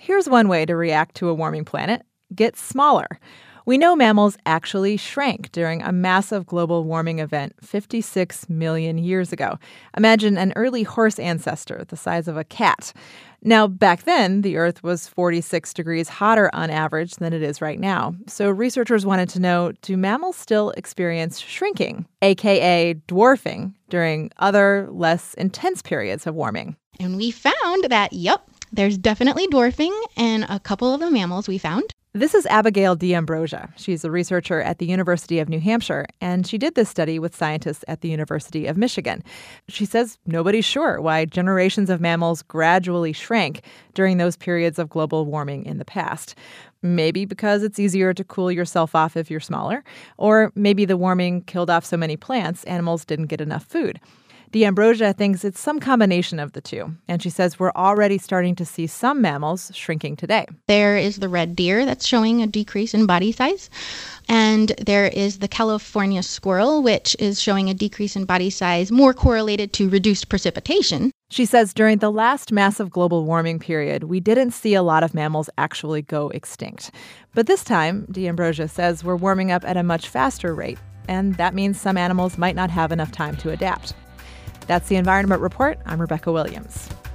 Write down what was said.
Here's one way to react to a warming planet: get smaller. We know mammals actually shrank during a massive global warming event 56 million years ago. Imagine an early horse ancestor the size of a cat. Now, back then, the Earth was 46 degrees hotter on average than it is right now. So researchers wanted to know, do mammals still experience shrinking, aka dwarfing, during other, less intense periods of warming? And we found that, there's definitely dwarfing in a couple of the mammals we found. This is Abigail D'Ambrosia. She's a researcher at the University of New Hampshire, and she did this study with scientists at the University of Michigan. She says nobody's sure why generations of mammals gradually shrank during those periods of global warming in the past. Maybe because it's easier to cool yourself off if you're smaller, or maybe the warming killed off so many plants, animals didn't get enough food. D'Ambrosia thinks it's some combination of the two, and she says we're already starting to see some mammals shrinking today. There is the red deer that's showing a decrease in body size, and there is the California squirrel, which is showing a decrease in body size more correlated to reduced precipitation. She says during the last massive global warming period, we didn't see a lot of mammals actually go extinct. But this time, D'Ambrosia says we're warming up at a much faster rate, and that means some animals might not have enough time to adapt. That's the Environment Report. I'm Rebecca Williams.